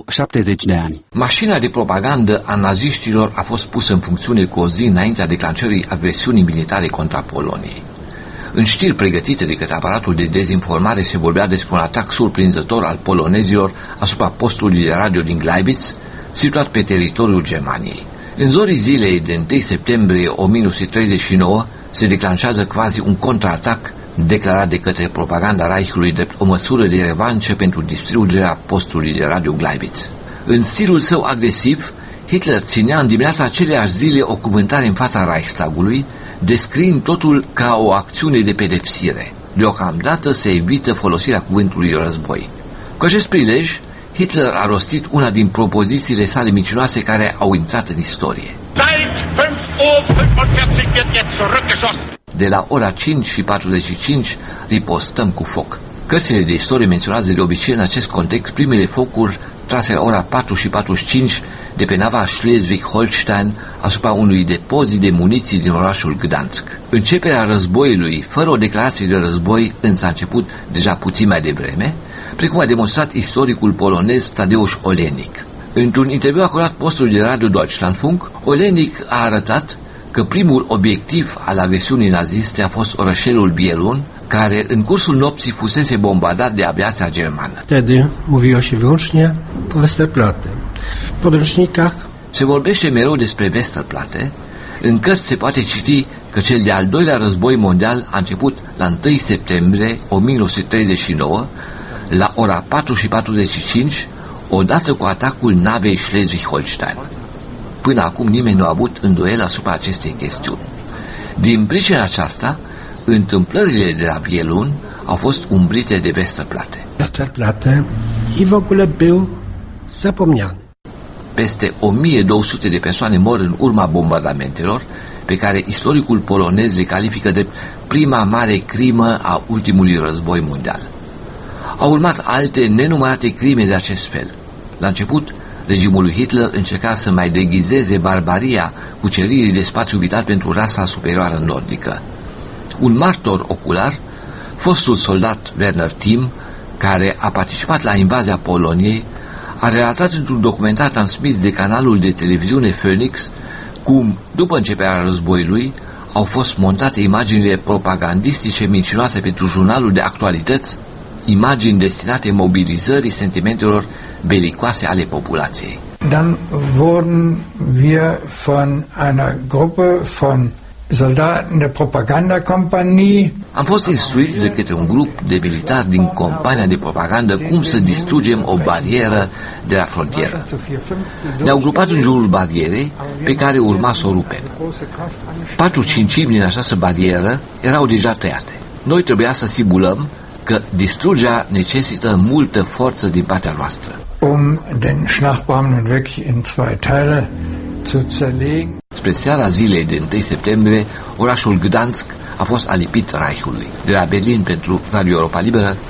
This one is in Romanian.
70 de ani. Mașina de propagandă a naziștilor a fost pusă în funcțiune cu o zi înaintea declanșării agresiunii militare contra Poloniei. În știri pregătite de către aparatul de dezinformare se vorbea despre un atac surprinzător al polonezilor asupra postului de radio din Gleiwitz, situat pe teritoriul Germaniei. În zorii zilei de 1 septembrie 1939 se declanșează quasi un contraatac declarat de către propaganda Reichului drept o măsură de revanșă pentru distrugerea postului de radio Gleiwitz. În stilul său agresiv, Hitler ținea în dimineața aceleași zile o cuvântare în fața Reichstagului, descriind totul ca o acțiune de pedepsire. Deocamdată se evită folosirea cuvântului război. Cu acest prilej, Hitler a rostit una din propozițiile sale mincinoase care au intrat în istorie. De la ora 5:45 ripostăm cu foc. Cărțile de istorie menționează de obicei în acest context primele focuri trase la ora 4:45 de pe nava Schleswig-Holstein asupra unui depozit de muniții din orașul Gdansk. Începerea războiului fără o declarație de război însă a început deja puțin mai devreme, precum a demonstrat istoricul polonez Tadeusz Olenik. Într-un interviu acordat postului de radio Deutschlandfunk, Olenik a arătat că primul obiectiv al agresiunii naziste a fost orășelul Bielun, care în cursul nopții fusese bombardat de aviația germană. Wtedy mówiło się wyłącznie po Westerplatte. W podręcznikach se vorbește mereu despre Westerplatte. În cărți se poate citi că cel de-al doilea război mondial a început la 1 septembrie 1939, la ora 4:45, odată cu atacul navei Schleswig-Holstein. Până acum nimeni nu a avut îndoiel asupra acestei chestiuni. Din pricina aceasta, întâmplările de la Bielun au fost umbrite de Westerplatte. Westerplatte i w ogóle był zapomniany. Peste 1200 de persoane mor în urma bombardamentelor, pe care istoricul polonez le califică de prima mare crimă a ultimului război mondial. Au urmat alte nenumărate crime de acest fel. La început, regimul lui Hitler încerca să mai deghizeze barbaria cuceririi de spațiu vital pentru rasa superioară nordică. Un martor ocular, fostul soldat Werner Timm, care a participat la invazia Poloniei, a relatat într-un documentar transmis de canalul de televiziune Phoenix cum, după începerea războiului, au fost montate imaginile propagandistice mincinoase pentru jurnalul de actualități, imagini destinate mobilizării sentimentelor belicoase ale populației. Dann wurden wir von einer Gruppe von Soldaten der Propagandakompanie. Am fost instruiți de către un grup de militari din compania de propagandă cum să distrugem o barieră de la frontieră. Ne-au grupat în jurul barierei pe care urma să o rupem. 4/5 din această barieră erau deja tăiate. Noi trebuia să simulăm că distrugerea necesită multă forță din partea noastră. Den Schlachtbaum wirklich in zwei Teile zu zerlegen. Spre seara zilei de 1 septembrie, orașul Gdansk a fost alipit Reichului. De la Berlin pentru Radio Europa Liberă,